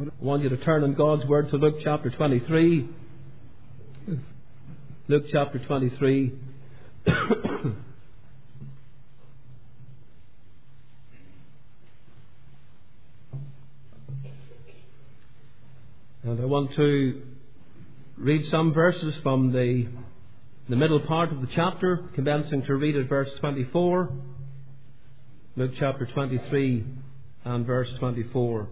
I want you to turn in God's Word to Luke chapter 23. Luke chapter 23. And I want to read some verses from the middle part of the chapter, commencing to read at verse 24. Luke chapter 23 and verse 24.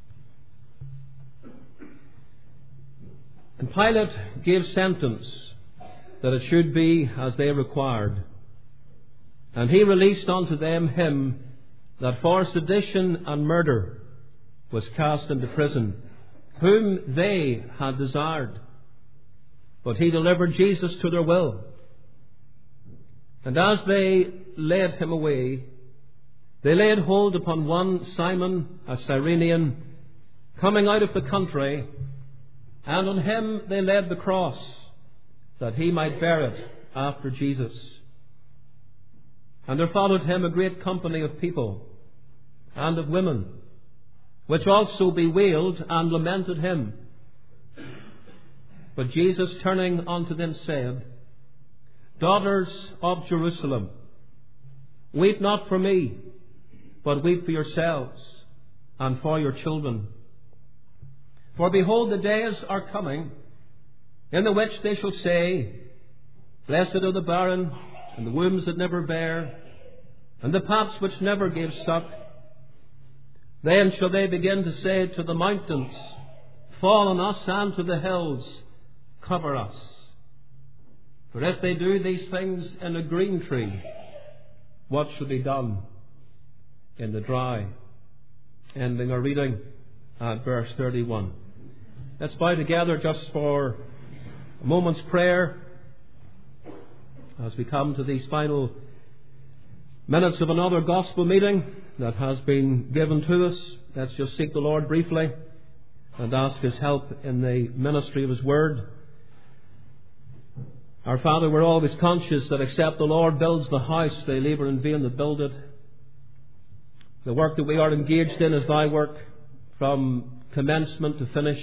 And Pilate gave sentence that it should be as they required. And he released unto them him that for sedition and murder was cast into prison, whom they had desired. But he delivered Jesus to their will. And as they led him away, they laid hold upon one Simon, a Cyrenian, coming out of the country, and on him they laid the cross, that he might bear it after Jesus. And there followed him a great company of people and of women, which also bewailed and lamented him. But Jesus, turning unto them, said, Daughters of Jerusalem, weep not for me, but weep for yourselves and for your children. For behold, the days are coming, in the which they shall say, Blessed are the barren, and the wombs that never bare, and the paps which never gave suck. Then shall they begin to say to the mountains, Fall on us, and to the hills, cover us. For if they do these things in a green tree, what shall be done in the dry? Ending our reading at verse 31. Let's bow together just for a moment's prayer as we come to these final minutes of another gospel meeting that has been given to us. Let's just seek the Lord briefly and ask His help in the ministry of His Word. Our Father, we're always conscious that except the Lord builds the house, they labour in vain that build it. The work that we are engaged in is Thy work from commencement to finish.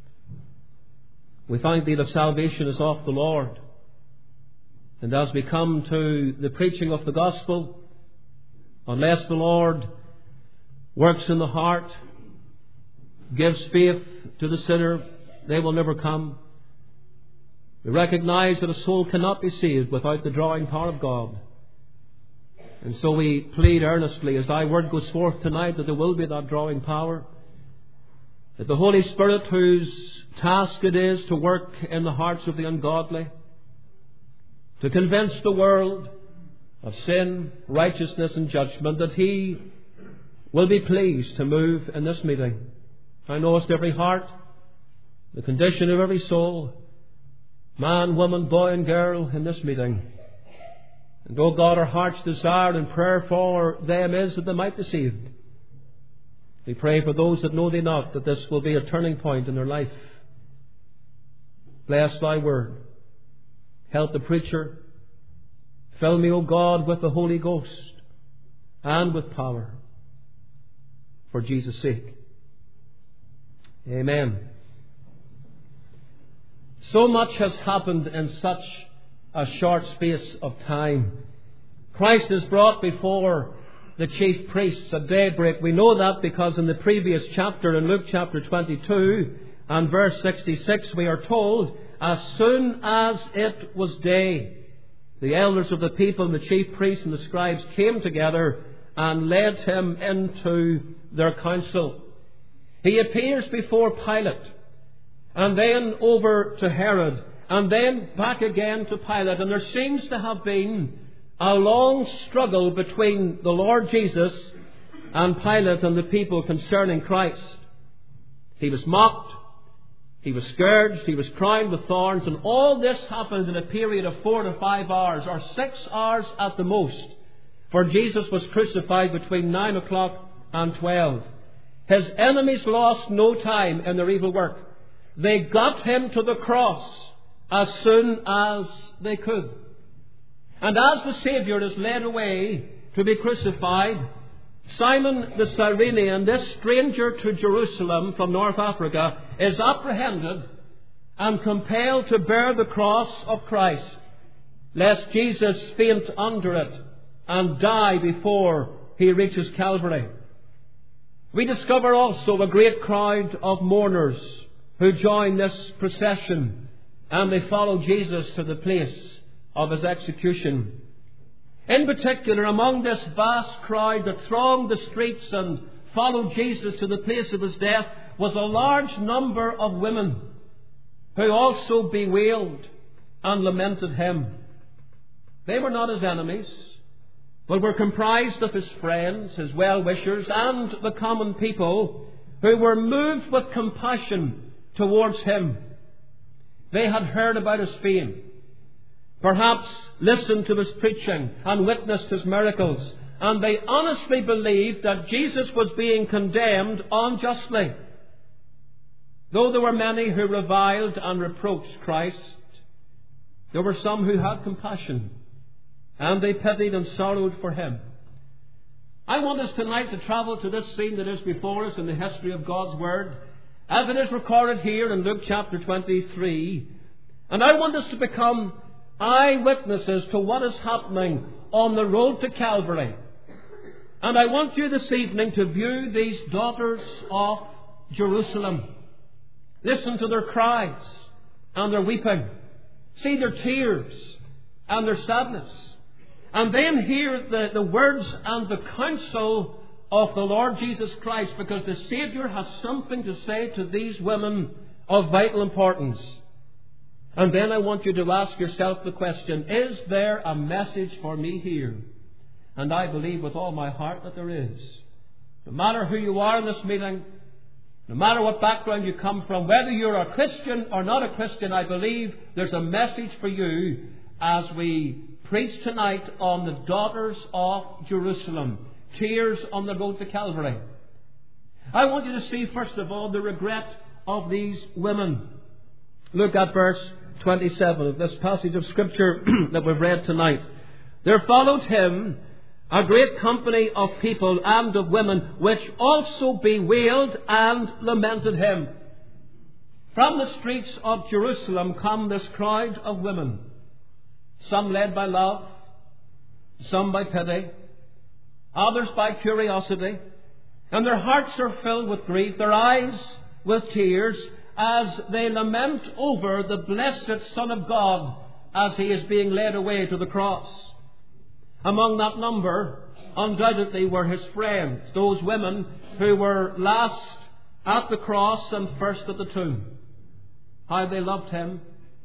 We thank Thee that salvation is of the Lord. And as we come to the preaching of the gospel, unless the Lord works in the heart, gives faith to the sinner, they will never come. We recognize that a soul cannot be saved without the drawing power of God. And so we plead earnestly as Thy word goes forth tonight that there will be that drawing power, that the Holy Spirit, whose task it is to work in the hearts of the ungodly, to convince the world of sin, righteousness and judgment, that He will be pleased to move in this meeting. Thou knowest every heart, the condition of every soul, man, woman, boy and girl in this meeting. And, O God, our heart's desire and prayer for them is that they might be saved. We pray for those that know Thee not, that this will be a turning point in their life. Bless Thy word. Help the preacher. Fill me, O God, with the Holy Ghost and with power. For Jesus' sake. Amen. So much has happened in such a short space of time. Christ is brought before the chief priests at daybreak. We know that because in the previous chapter, in Luke chapter 22 and verse 66, we are told, as soon as it was day, the elders of the people and the chief priests and the scribes came together and led Him into their council. He appears before Pilate, and then over to Herod, and then back again to Pilate. And there seems to have been a long struggle between the Lord Jesus and Pilate and the people concerning Christ. He was mocked, He was scourged, He was crowned with thorns, and all this happened in a period of 4 to 5 hours, or 6 hours at the most. For Jesus was crucified between 9 o'clock and 12. His enemies lost no time in their evil work. They got Him to the cross as soon as they could. And as the Saviour is led away to be crucified, Simon the Cyrenian, this stranger to Jerusalem from North Africa, is apprehended and compelled to bear the cross of Christ, lest Jesus faint under it and die before he reaches Calvary. We discover also a great crowd of mourners who join this procession, and they follow Jesus to the place of his execution. In particular, among this vast crowd that thronged the streets and followed Jesus to the place of his death was a large number of women who also bewailed and lamented him. They were not his enemies, but were comprised of his friends, his well-wishers, and the common people who were moved with compassion towards him. They had heard about his fame, perhaps listened to his preaching and witnessed his miracles, and they honestly believed that Jesus was being condemned unjustly. Though there were many who reviled and reproached Christ, there were some who had compassion, and they pitied and sorrowed for him. I want us tonight to travel to this scene that is before us in the history of God's Word, as it is recorded here in Luke chapter 23. And I want us to become eyewitnesses to what is happening on the road to Calvary. And I want you this evening to view these daughters of Jerusalem. Listen to their cries and their weeping. See their tears and their sadness. And then hear the words and the counsel of the Lord Jesus Christ, because the Saviour has something to say to these women of vital importance. And then I want you to ask yourself the question, is there a message for me here? And I believe with all my heart that there is. No matter who you are in this meeting, no matter what background you come from, whether you're a Christian or not a Christian, I believe there's a message for you as we preach tonight on the daughters of Jerusalem. Tears on the road to Calvary. I want you to see, first of all, the regret of these women. Look at verse 27 of this passage of Scripture that we've read tonight. There followed him a great company of people and of women, which also bewailed and lamented him. From the streets of Jerusalem come this crowd of women, some led by love, some by pity, others by curiosity, and their hearts are filled with grief, their eyes with tears, as they lament over the blessed Son of God as he is being led away to the cross. Among that number, undoubtedly, were his friends, those women who were last at the cross and first at the tomb. How they loved him,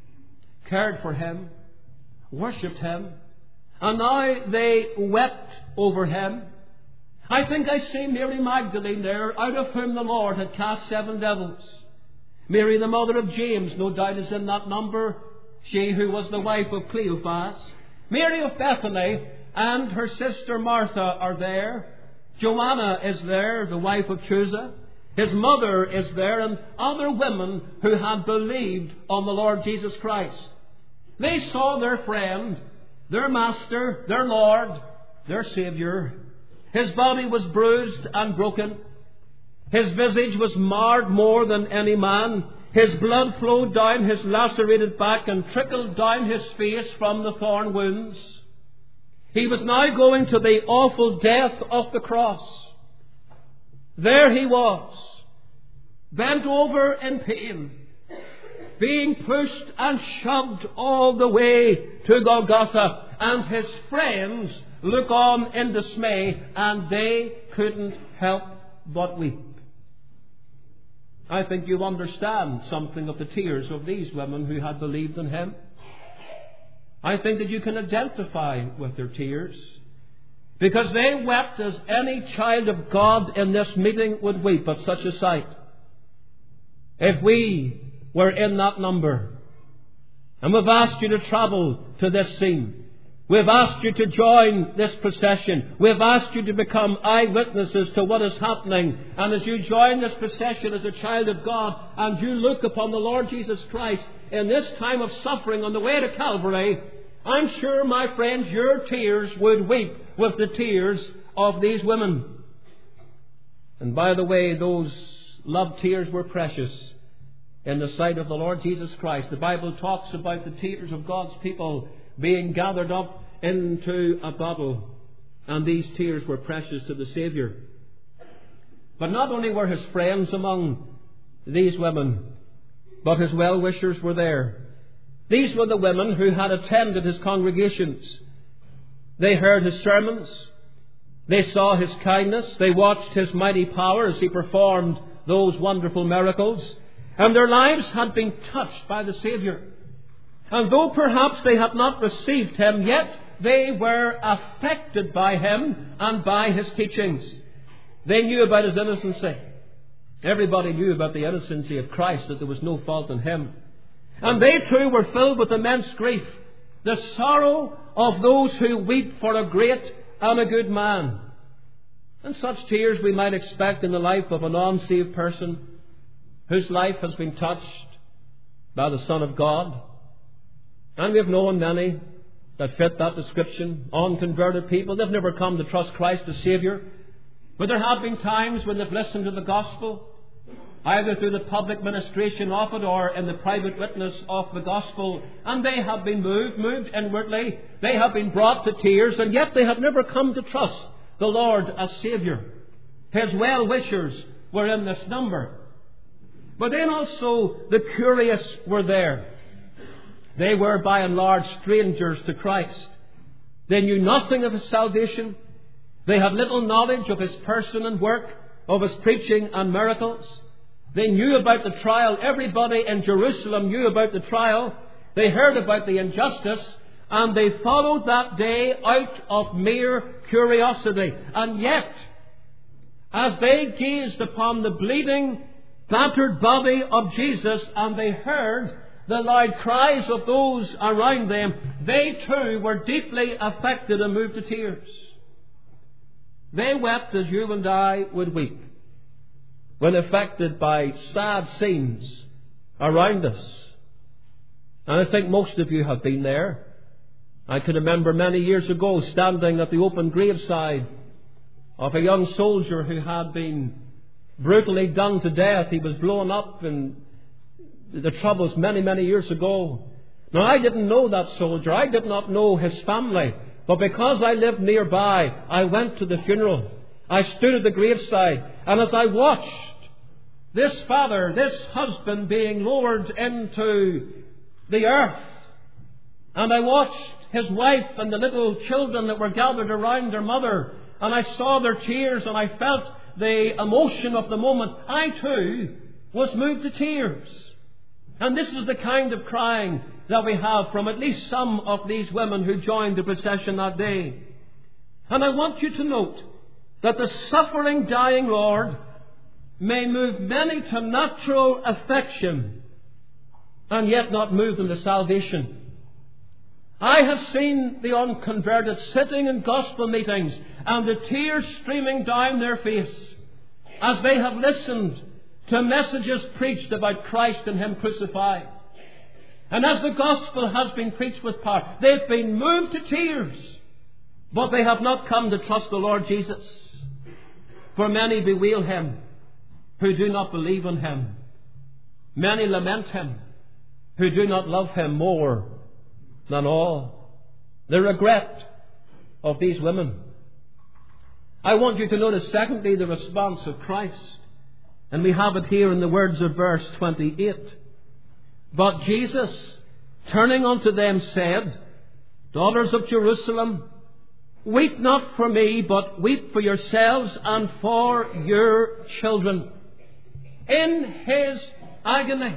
cared for him, worshipped him, and now they wept over him. I think I see Mary Magdalene there, out of whom the Lord had cast 7 devils. Mary, the mother of James, no doubt is in that number, she who was the wife of Cleophas. Mary of Bethany and her sister Martha are there. Joanna is there, the wife of Chuza. His mother is there, and other women who had believed on the Lord Jesus Christ. They saw their friend, their master, their Lord, their Saviour. His body was bruised and broken. His visage was marred more than any man. His blood flowed down his lacerated back and trickled down his face from the thorn wounds. He was now going to the awful death of the cross. There he was, bent over in pain, being pushed and shoved all the way to Golgotha, and his friends look on in dismay, and they couldn't help but weep. I think you understand something of the tears of these women who had believed in him. I think that you can identify with their tears, because they wept as any child of God in this meeting would weep at such a sight. If we were in that number, and we've asked you to travel to this scene, we've asked you to join this procession, we've asked you to become eyewitnesses to what is happening, and as you join this procession as a child of God, and you look upon the Lord Jesus Christ in this time of suffering on the way to Calvary, I'm sure, my friends, your tears would weep with the tears of these women. And by the way, those love tears were precious in the sight of the Lord Jesus Christ. The Bible talks about the tears of God's people being gathered up into a bottle, and these tears were precious to the Saviour. But not only were his friends among these women, but his well-wishers were there. These were the women who had attended his congregations. They heard his sermons. They saw his kindness. They watched his mighty power as he performed those wonderful miracles. And their lives had been touched by the Saviour. And though perhaps they had not received him, yet they were affected by him and by his teachings. They knew about his innocency. Everybody knew about the innocency of Christ, that there was no fault in him. And they too were filled with immense grief, the sorrow of those who weep for a great and a good man. And such tears we might expect in the life of an unsaved person whose life has been touched by the Son of God. And we have known many that fit that description, unconverted people. They've never come to trust Christ as Saviour. But there have been times when they've listened to the gospel, either through the public ministration of it or in the private witness of the gospel, and they have been moved inwardly. They have been brought to tears, and yet they have never come to trust the Lord as Saviour. His well-wishers were in this number. But then also the curious were there. They were by and large strangers to Christ. They knew nothing of his salvation. They had little knowledge of his person and work, of his preaching and miracles. They knew about the trial. Everybody in Jerusalem knew about the trial. They heard about the injustice, and they followed that day out of mere curiosity. And yet, as they gazed upon the bleeding, battered body of Jesus, and they heard the loud cries of those around them, they too were deeply affected and moved to tears. They wept as you and I would weep when affected by sad scenes around us. And I think most of you have been there. I can remember many years ago standing at the open graveside of a young soldier who had been brutally done to death. He was blown up in the Troubles many years ago. Now, I didn't know that soldier. I did not know his family. But because I lived nearby, I went to the funeral. I stood at the graveside, and as I watched this father, this husband being lowered into the earth, and I watched his wife and the little children that were gathered around their mother, and I saw their tears, and I felt the emotion of the moment, I too was moved to tears. And this is the kind of crying that we have from at least some of these women who joined the procession that day. And I want you to note that the suffering, dying Lord may move many to natural affection and yet not move them to salvation. I have seen the unconverted sitting in gospel meetings and the tears streaming down their face as they have listened to messages preached about Christ and Him crucified. And as the gospel has been preached with power, they've been moved to tears, but they have not come to trust the Lord Jesus. For many bewail Him who do not believe in Him. Many lament Him who do not love Him more than all. The regret of these women. I want you to notice, secondly, the response of Christ. And we have it here in the words of verse 28. But Jesus, turning unto them, said, Daughters of Jerusalem, weep not for me, but weep for yourselves and for your children. In His agony,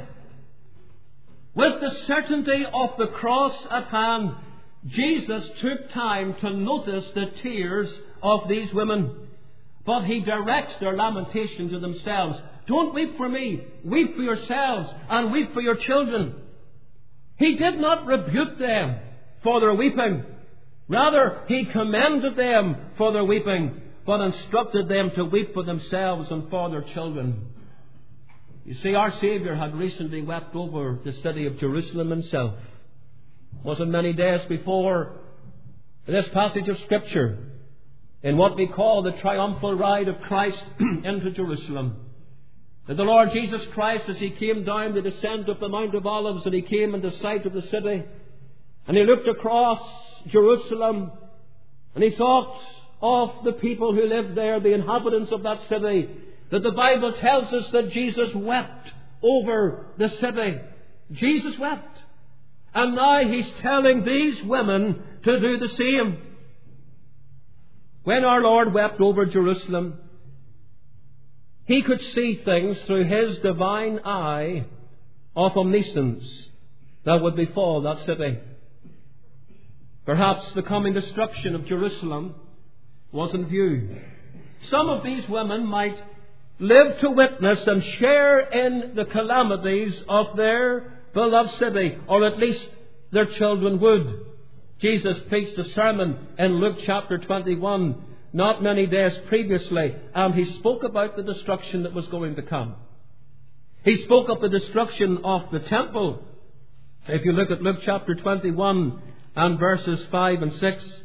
with the certainty of the cross at hand, Jesus took time to notice the tears of these women. But He directs their lamentation to themselves. Don't weep for me. Weep for yourselves and weep for your children. He did not rebuke them for their weeping. Rather, He commended them for their weeping, but instructed them to weep for themselves and for their children. You see, our Saviour had recently wept over the city of Jerusalem Himself. Wasn't many days before this passage of Scripture in what we call the triumphal ride of Christ into Jerusalem. That the Lord Jesus Christ, as He came down the descent of the Mount of Olives, and He came into sight of the city, and He looked across Jerusalem, and He thought of the people who lived there, the inhabitants of that city, that the Bible tells us that Jesus wept over the city. Jesus wept. And now He's telling these women to do the same. When our Lord wept over Jerusalem, He could see things through His divine eye of omniscience that would befall that city. Perhaps the coming destruction of Jerusalem was in view. Some of these women might live to witness and share in the calamities of their beloved city, or at least their children would. Jesus preached a sermon in Luke chapter 21 not many days previously, and He spoke about the destruction that was going to come. He spoke of the destruction of the temple. If you look at Luke chapter 21 and verses 5 and 6,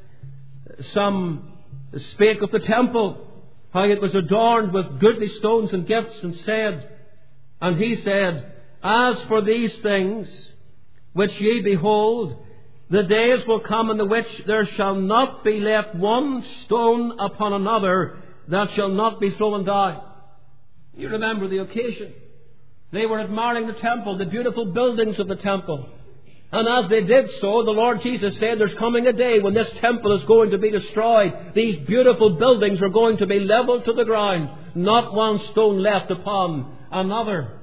some spake of the temple, how it was adorned with goodly stones and gifts, and said, and He said, As for these things which ye behold, the days will come in the which there shall not be left one stone upon another that shall not be thrown down. You remember the occasion. They were admiring the temple, the beautiful buildings of the temple. And as they did so, the Lord Jesus said, there's coming a day when this temple is going to be destroyed. These beautiful buildings are going to be leveled to the ground. Not one stone left upon another.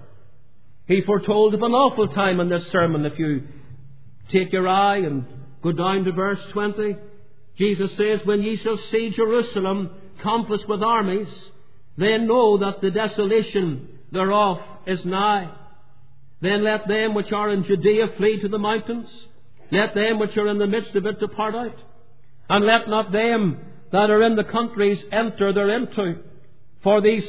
He foretold of an awful time in this sermon. If you take your eye and go down to verse 20, Jesus says, When ye shall see Jerusalem compassed with armies, then know that the desolation thereof is nigh. Then let them which are in Judea flee to the mountains. Let them which are in the midst of it depart out. And let not them that are in the countries enter thereinto. For these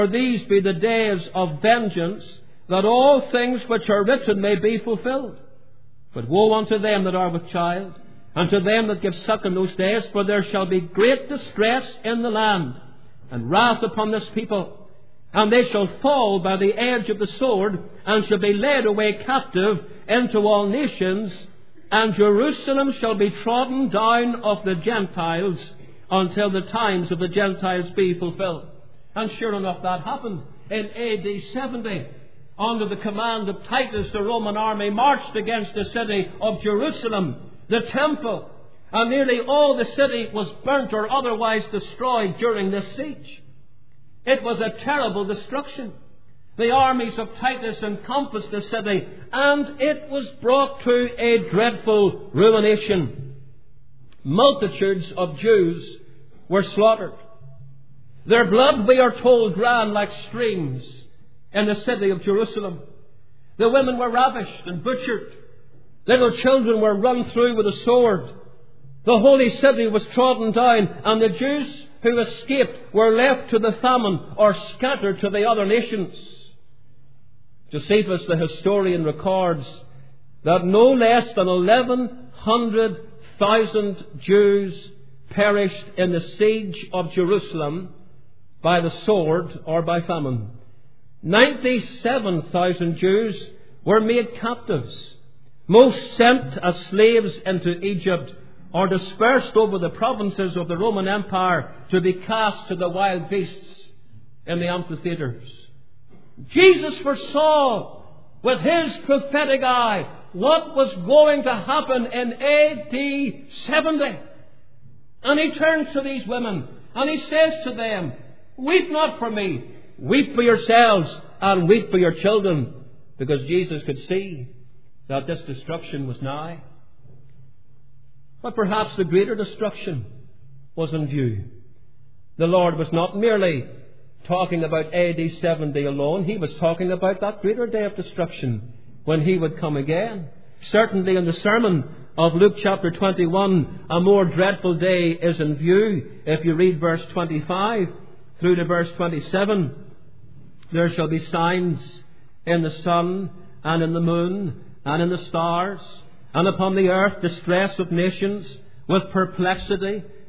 be the days of vengeance, that all things which are written may be fulfilled. But woe unto them that are with child, and to them that give suck in those days, for there shall be great distress in the land, and wrath upon this people. And they shall fall by the edge of the sword, and shall be led away captive into all nations, and Jerusalem shall be trodden down of the Gentiles, until the times of the Gentiles be fulfilled. And sure enough, that happened in AD 70. Under the command of Titus, the Roman army marched against the city of Jerusalem, the temple, and nearly all the city was burnt or otherwise destroyed during this siege. It was a terrible destruction. The armies of Titus encompassed the city, and it was brought to a dreadful ruination. Multitudes of Jews were slaughtered. Their blood, we are told, ran like streams in the city of Jerusalem. The women were ravished and butchered. Little children were run through with a sword. The holy city was trodden down, and the Jews who escaped were left to the famine or scattered to the other nations. Josephus, the historian, records that no less than 1,100,000 Jews perished in the siege of Jerusalem by the sword or by famine. 97,000 Jews were made captives, most sent as slaves into Egypt, or dispersed over the provinces of the Roman Empire to be cast to the wild beasts in the amphitheatres. Jesus foresaw with His prophetic eye what was going to happen in AD 70. And He turns to these women and He says to them, Weep not for me, weep for yourselves and weep for your children, because Jesus could see that this destruction was nigh. But perhaps the greater destruction was in view. The Lord was not merely talking about AD 70 alone. He was talking about that greater day of destruction when He would come again. Certainly in the sermon of Luke chapter 21, a more dreadful day is in view. If you read verse 25 through to verse 27, there shall be signs in the sun and in the moon and in the stars, and upon the earth distress of nations, with perplexity,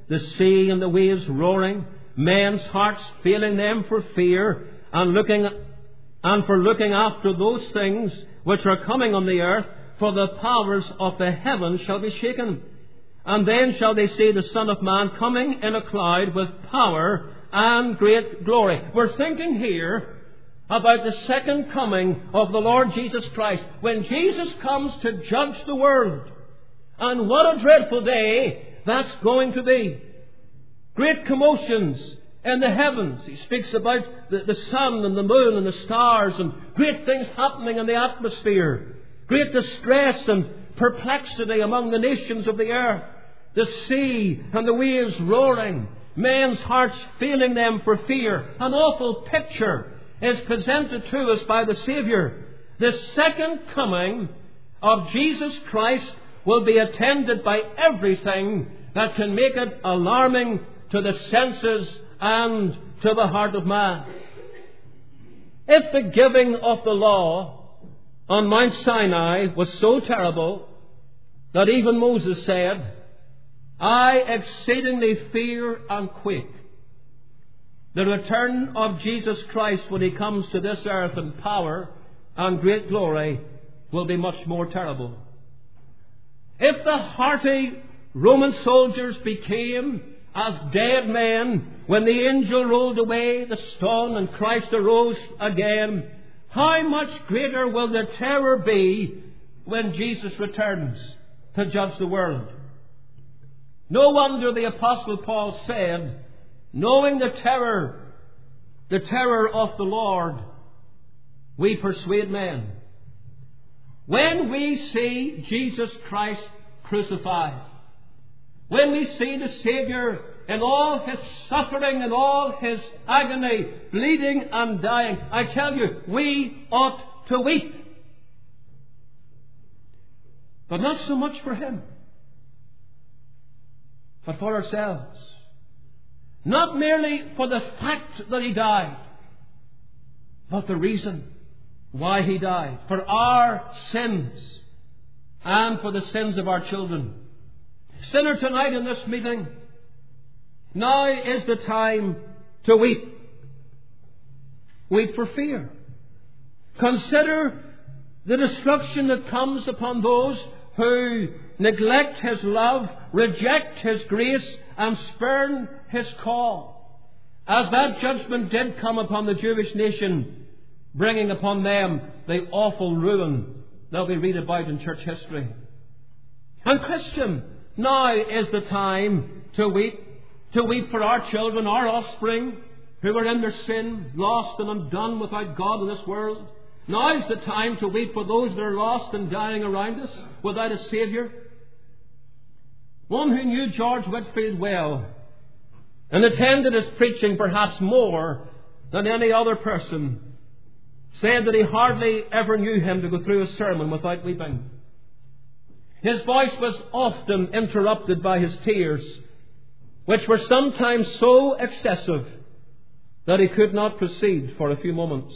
the sea and the waves roaring, men's hearts failing them for fear, and for looking after those things which are coming on the earth, for the powers of the heavens shall be shaken. And then shall they see the Son of Man coming in a cloud with power and great glory. We're thinking here about the second coming of the Lord Jesus Christ, when Jesus comes to judge the world. And what a dreadful day that's going to be. Great commotions in the heavens. He speaks about the sun and the moon and the stars, and great things happening in the atmosphere. Great distress and perplexity among the nations of the earth. The sea and the waves roaring. Men's hearts failing them for fear. An awful picture is presented to us by the Saviour. The second coming of Jesus Christ will be attended by everything that can make it alarming to the senses and to the heart of man. If the giving of the law on Mount Sinai was so terrible that even Moses said, I exceedingly fear and quake, the return of Jesus Christ when He comes to this earth in power and great glory will be much more terrible. If the hearty Roman soldiers became as dead men when the angel rolled away the stone and Christ arose again, how much greater will the terror be when Jesus returns to judge the world? No wonder the Apostle Paul said, knowing the terror of the Lord, we persuade men. When we see Jesus Christ crucified, when we see the Saviour in all His suffering and all His agony, bleeding and dying, I tell you, we ought to weep. But not so much for Him, but for ourselves. Not merely for the fact that He died, but the reason why He died. For our sins and for the sins of our children. Sinner, tonight in this meeting, now is the time to weep. Weep for fear. Consider the destruction that comes upon those who neglect His love, reject His grace, and spurn His call. As that judgment did come upon the Jewish nation, bringing upon them the awful ruin that we read about in church history. And Christian, now is the time to weep. To weep for our children, our offspring, who are in their sin, lost and undone without God in this world. Now is the time to weep for those that are lost and dying around us without a Saviour. One who knew George Whitefield well and attended his preaching perhaps more than any other person said that he hardly ever knew him to go through a sermon without weeping. His voice was often interrupted by his tears, which were sometimes so excessive that he could not proceed for a few moments.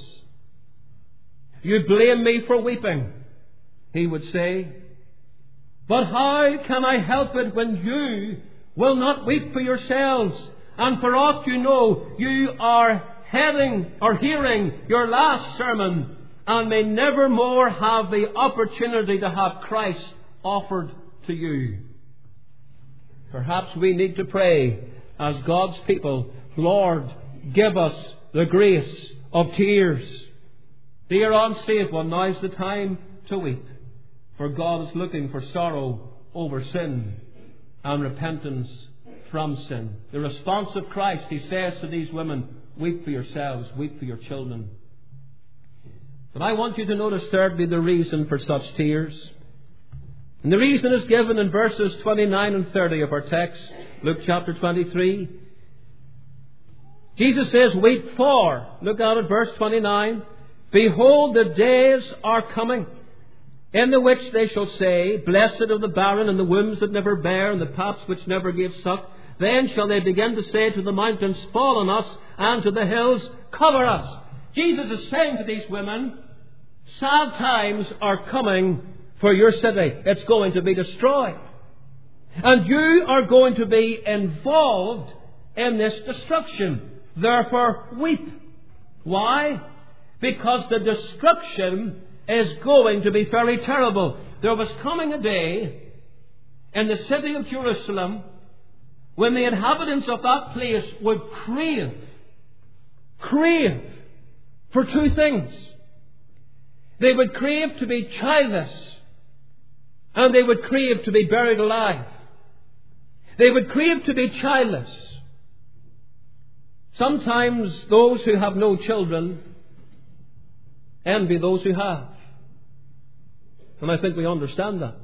You blame me for weeping, he would say, but how can I help it when you will not weep for yourselves? And for aught you know, you are hearing your last sermon and may never more have the opportunity to have Christ offered to you. Perhaps we need to pray as God's people, Lord, give us the grace of tears. Dear unsaved one, now's the time to weep, for God is looking for sorrow over sin and repentance from sin. The response of Christ, He says to these women, weep for yourselves, weep for your children. But I want you to notice thirdly the reason for such tears. And the reason is given in verses 29 and 30 of our text, Luke chapter 23. Jesus says, weep for, look out at verse 29, behold, the days are coming, in the which they shall say, blessed are the barren and the wombs that never bear and the paps which never gave suck. Then shall they begin to say to the mountains, fall on us, and to the hills, cover us. Jesus is saying to these women, sad times are coming for your city. It's going to be destroyed. And you are going to be involved in this destruction. Therefore, weep. Why? Because the destruction is going to be very terrible. There was coming a day in the city of Jerusalem when the inhabitants of that place would crave for two things. They would crave to be childless, and they would crave to be buried alive. They would crave to be childless. Sometimes those who have no children envy those who have. And I think we understand that.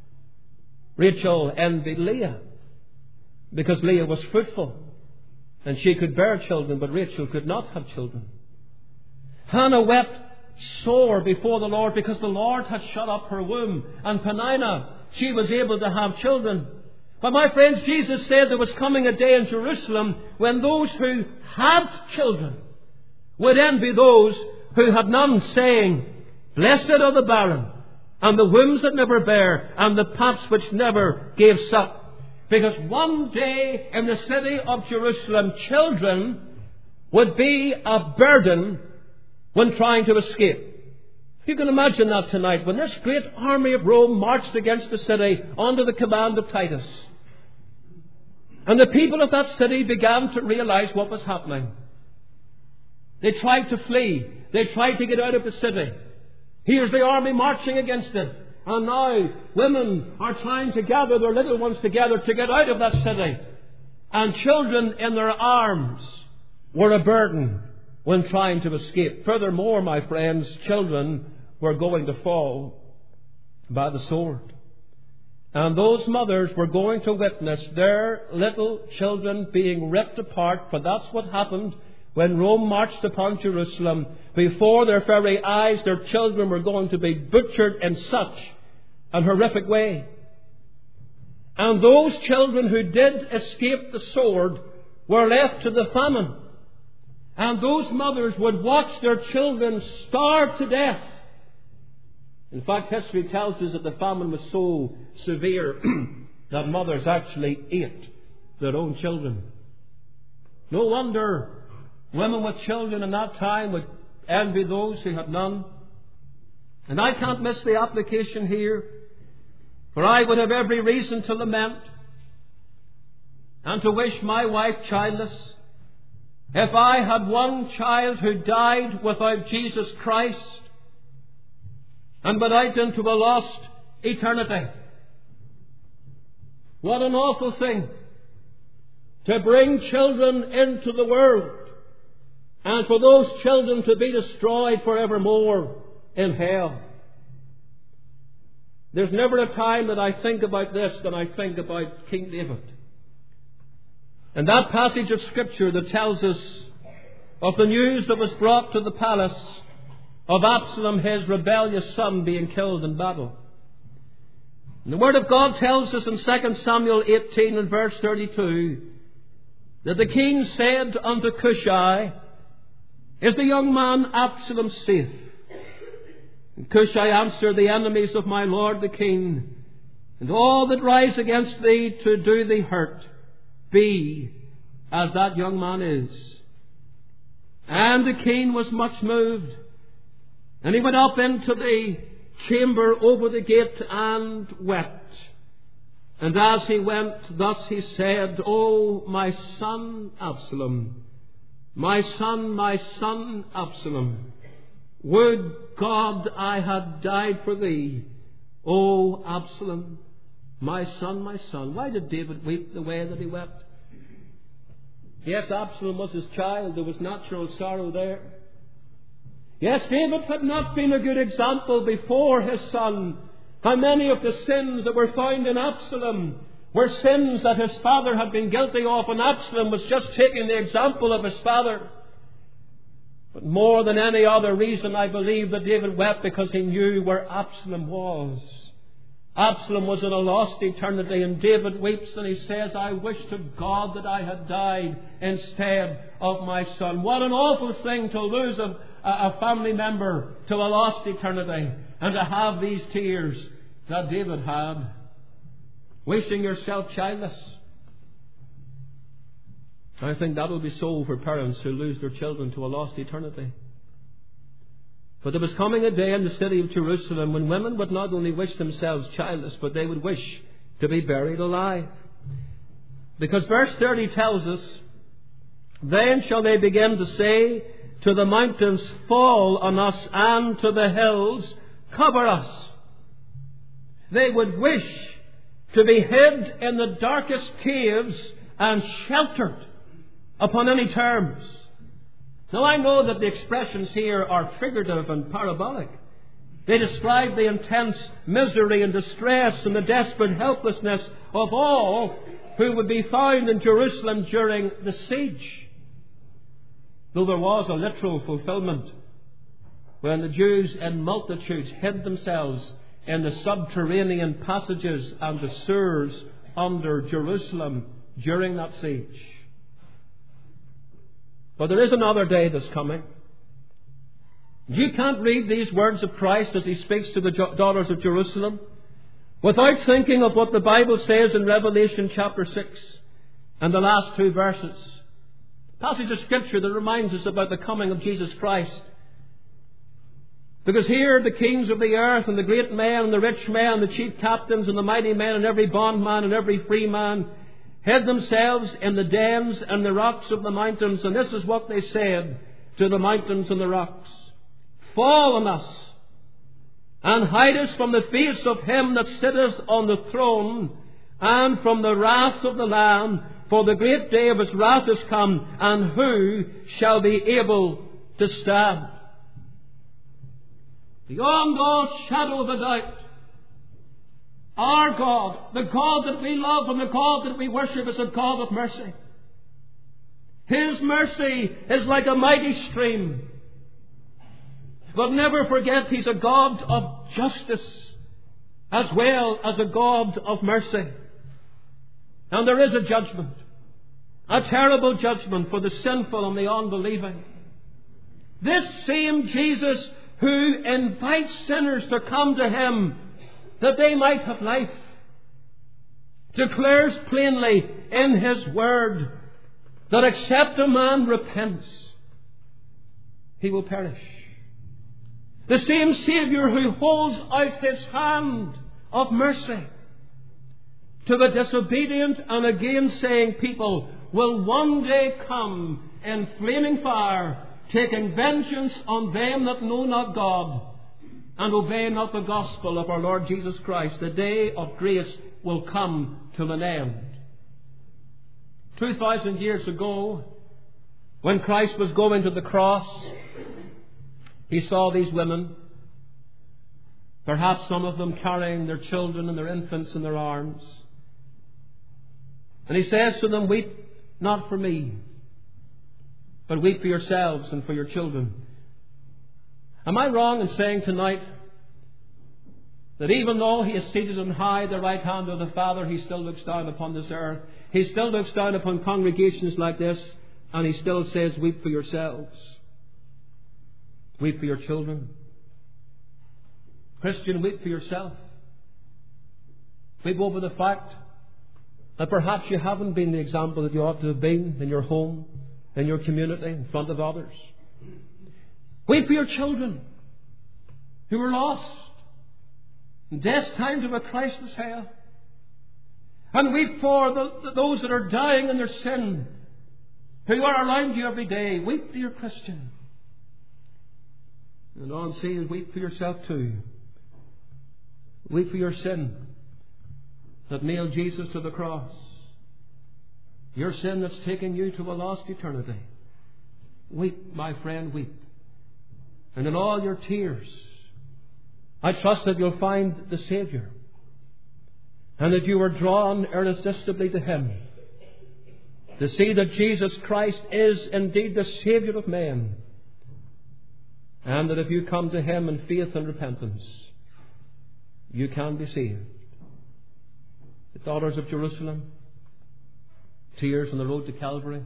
Rachel envied Leah because Leah was fruitful and she could bear children, but Rachel could not have children. Hannah wept sore before the Lord because the Lord had shut up her womb. And Peninnah, she was able to have children. But my friends, Jesus said there was coming a day in Jerusalem when those who had children would envy those who had none, saying, "Blessed are the barren, and the wombs that never bare, and the paps which never gave suck." Because one day in the city of Jerusalem, children would be a burden when trying to escape. You can imagine that tonight when this great army of Rome marched against the city under the command of Titus. And the people of that city began to realize what was happening. They tried to flee. They tried to get out of the city. Here's the army marching against it. And now women are trying to gather their little ones together to get out of that city. And children in their arms were a burden when trying to escape. Furthermore, my friends, children were going to fall by the sword. And those mothers were going to witness their little children being ripped apart, for that's what happened when Rome marched upon Jerusalem. Before their very eyes, their children were going to be butchered in such an horrific way. And those children who did escape the sword were left to the famine. And those mothers would watch their children starve to death. In fact, history tells us that the famine was so severe that mothers actually ate their own children. No wonder women with children in that time would envy those who had none. And I can't miss the application here, for I would have every reason to lament and to wish my wife childless if I had one child who died without Jesus Christ and went out into a lost eternity. What an awful thing to bring children into the world and for those children to be destroyed forevermore in hell. There's never a time that I think about this than I think about King David. And that passage of Scripture that tells us of the news that was brought to the palace of Absalom, his rebellious son, being killed in battle. And the Word of God tells us in 2 Samuel 18 and verse 32 that the king said unto Cushai, "Is the young man Absalom safe?" And Cushai answered, "The enemies of my lord the king, and all that rise against thee to do thee hurt, be as that young man is." And the king was much moved, and he went up into the chamber over the gate and wept. And as he went, thus he said, "O my son Absalom, my son Absalom, would God I had died for thee, O Absalom, my son, my son." Why did David weep the way that he wept? Yes, Absalom was his child. There was natural sorrow there. Yes, David had not been a good example before his son. How many of the sins that were found in Absalom were sins that his father had been guilty of, and Absalom was just taking the example of his father. But more than any other reason, I believe that David wept because he knew where Absalom was. Absalom was in a lost eternity, and David weeps and he says, "I wish to God that I had died instead of my son." What an awful thing to lose a family member to a lost eternity, and to have these tears that David had. wishing yourself childless. I think that will be so for parents who lose their children to a lost eternity. But there was coming a day in the city of Jerusalem when women would not only wish themselves childless, but they would wish to be buried alive. Because verse 30 tells us, then shall they begin to say to the mountains, fall on us, and to the hills, cover us. They would wish to be hid in the darkest caves and sheltered upon any terms. Now I know that the expressions here are figurative and parabolic. They describe the intense misery and distress and the desperate helplessness of all who would be found in Jerusalem during the siege. Though there was a literal fulfillment when the Jews in multitudes hid themselves in the subterranean passages and the sewers under Jerusalem during that siege. But there is another day that's coming. You can't read these words of Christ as He speaks to the daughters of Jerusalem without thinking of what the Bible says in Revelation chapter 6 and the last 2 verses. Passage of Scripture that reminds us about the coming of Jesus Christ. Because here the kings of the earth and the great men and the rich men and the chief captains and the mighty men and every bondman and every free man hid themselves in the dens and the rocks of the mountains. And this is what they said to the mountains and the rocks. Fall on us, and hide us from the face of Him that sitteth on the throne, and from the wrath of the Lamb, for the great day of His wrath is come, and who shall be able to stand? Beyond all shadow of a doubt, our God, the God that we love and the God that we worship, is a God of mercy. His mercy is like a mighty stream. But never forget, He's a God of justice as well as a God of mercy. And there is a judgment, a terrible judgment for the sinful and the unbelieving. This same Jesus who invites sinners to come to Him that they might have life, declares plainly in His Word that except a man repents, he will perish. The same Saviour who holds out His hand of mercy to the disobedient and again-saying people will one day come in flaming fire, taking vengeance on them that know not God and obey not the gospel of our Lord Jesus Christ. The day of grace will come to an end. 2,000 years ago, when Christ was going to the cross, He saw these women, perhaps some of them carrying their children and their infants in their arms. And He says to them, weep not for me, but weep for yourselves and for your children. Am I wrong in saying tonight that even though He is seated on high, the right hand of the Father, He still looks down upon this earth? He still looks down upon congregations like this, and He still says, weep for yourselves. Weep for your children. Christian, weep for yourself. Weep over the fact that perhaps you haven't been the example that you ought to have been in your home, in your community, in front of others. Weep for your children who are lost and destined to a Christless hell. And weep for those that are dying in their sin, who are around you every day. Weep, dear Christian. And all I'm saying is weep for yourself too. Weep for your sin that nailed Jesus to the cross. Your sin that's taken you to a lost eternity. Weep, my friend, weep. And in all your tears, I trust that you'll find the Saviour, and that you are drawn irresistibly to Him, to see that Jesus Christ is indeed the Saviour of men, and that if you come to Him in faith and repentance, you can be saved. The daughters of Jerusalem, tears on the road to Calvary.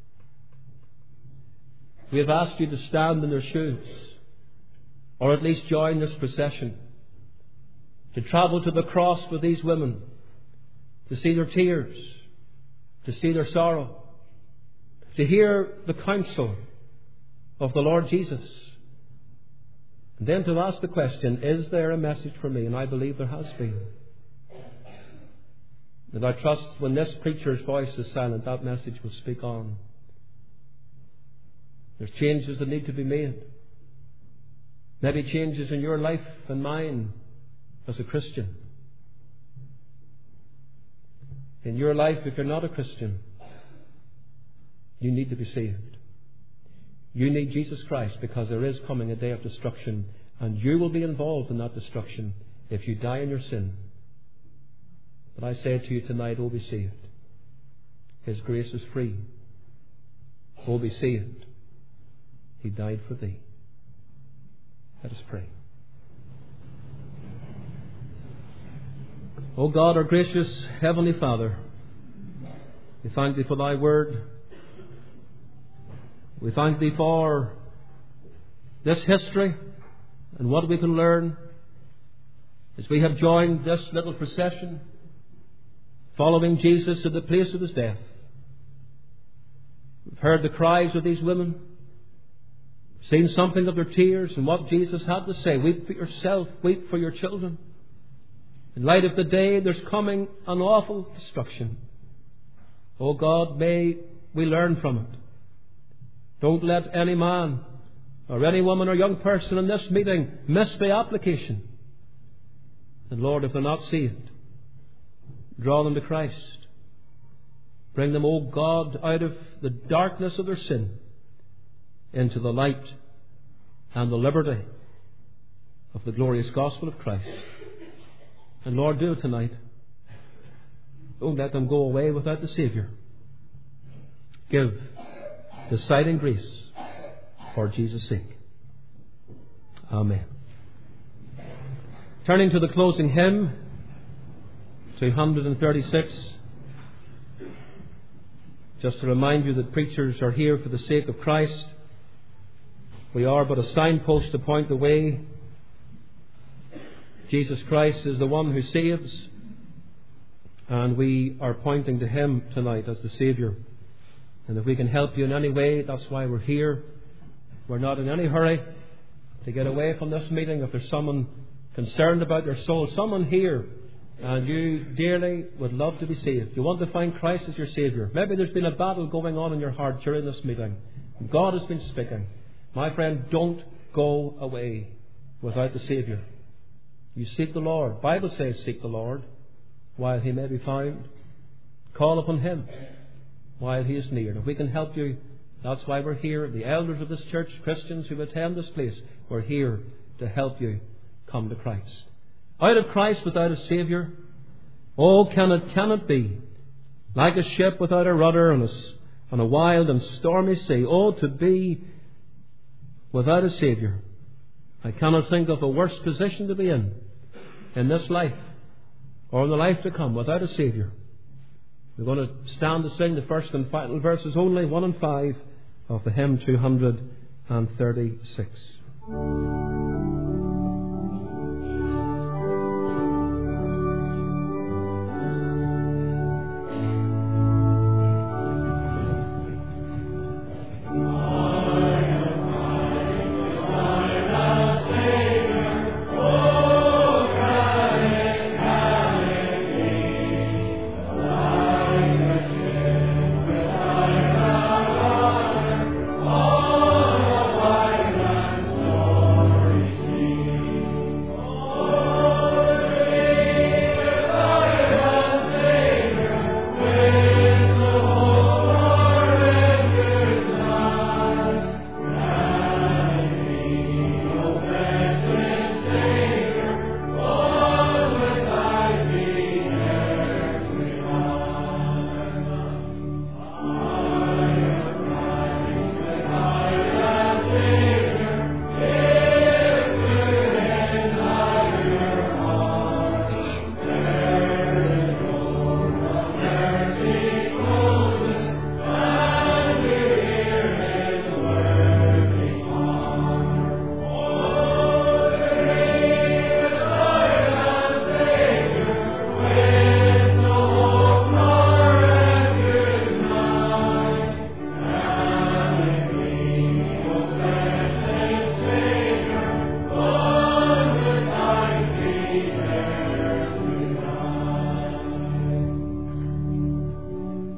We have asked you to stand in their shoes, or at least join this procession, to travel to the cross with these women, to see their tears, to see their sorrow, to hear the counsel of the Lord Jesus. And then to ask the question, is there a message for me? And I believe there has been. And I trust when this preacher's voice is silent, that message will speak on. There's changes that need to be made. Maybe changes in your life and mine as a Christian. In your life, if you're not a Christian, you need to be saved. You need Jesus Christ, because there is coming a day of destruction, and you will be involved in that destruction if you die in your sin. But I say to you tonight, oh, be saved. His grace is free. Oh, be saved. He died for thee. Let us pray. O God, our gracious Heavenly Father, we thank Thee for Thy word. We thank Thee for this history and what we can learn as we have joined this little procession following Jesus to the place of His death. We've heard the cries of these women, seen something of their tears and what Jesus had to say. Weep for yourself, weep for your children. In light of the day, there's coming an awful destruction. Oh God, may we learn from it. Don't let any man or any woman or young person in this meeting miss the application. And Lord, if they're not saved, draw them to Christ. Bring them, O God, out of the darkness of their sin into the light and the liberty of the glorious gospel of Christ. And Lord, do it tonight. Don't let them go away without the Saviour. Give deciding grace for Jesus' sake. Amen. Turning to the closing hymn, 236. Just to remind you that preachers are here for the sake of Christ. We are but a signpost to point the way. Jesus Christ is the one who saves, and we are pointing to Him tonight as the Saviour. And if we can help you in any way, that's why we're here. We're not in any hurry to get away from this meeting. If there's someone concerned about their soul, someone here, and you dearly would love to be saved, you want to find Christ as your Saviour. Maybe there's been a battle going on in your heart during this meeting. God has been speaking. My friend, don't go away without the Saviour. You seek the Lord. The Bible says seek the Lord while He may be found. Call upon Him while He is near. And if we can help you, that's why we're here. The elders of this church, Christians who attend this place, we're here to help you come to Christ. Out of Christ without a Saviour, oh, can it be? Like a ship without a rudder on a wild and stormy sea. Oh, to be without a Saviour. I cannot think of a worse position to be in this life or in the life to come without a Saviour. We're going to stand to sing the first and final verses only, 1 and 5 of the hymn 236.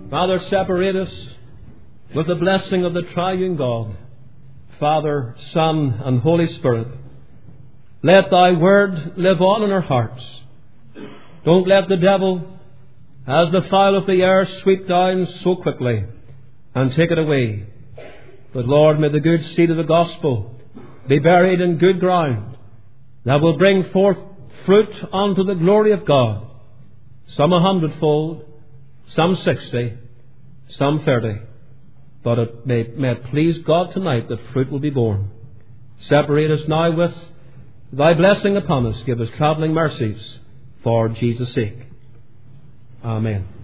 Father, separate us with the blessing of the triune God, Father, Son, and Holy Spirit. Let thy word live on in our hearts. Don't let the devil, as the file of the air, sweep down so quickly and take it away. But Lord, may the good seed of the gospel be buried in good ground that will bring forth fruit unto the glory of God, some 100-fold, some 60, some 30. But it may it please God tonight that fruit will be born. Separate us now with thy blessing upon us. Give us travelling mercies for Jesus' sake. Amen.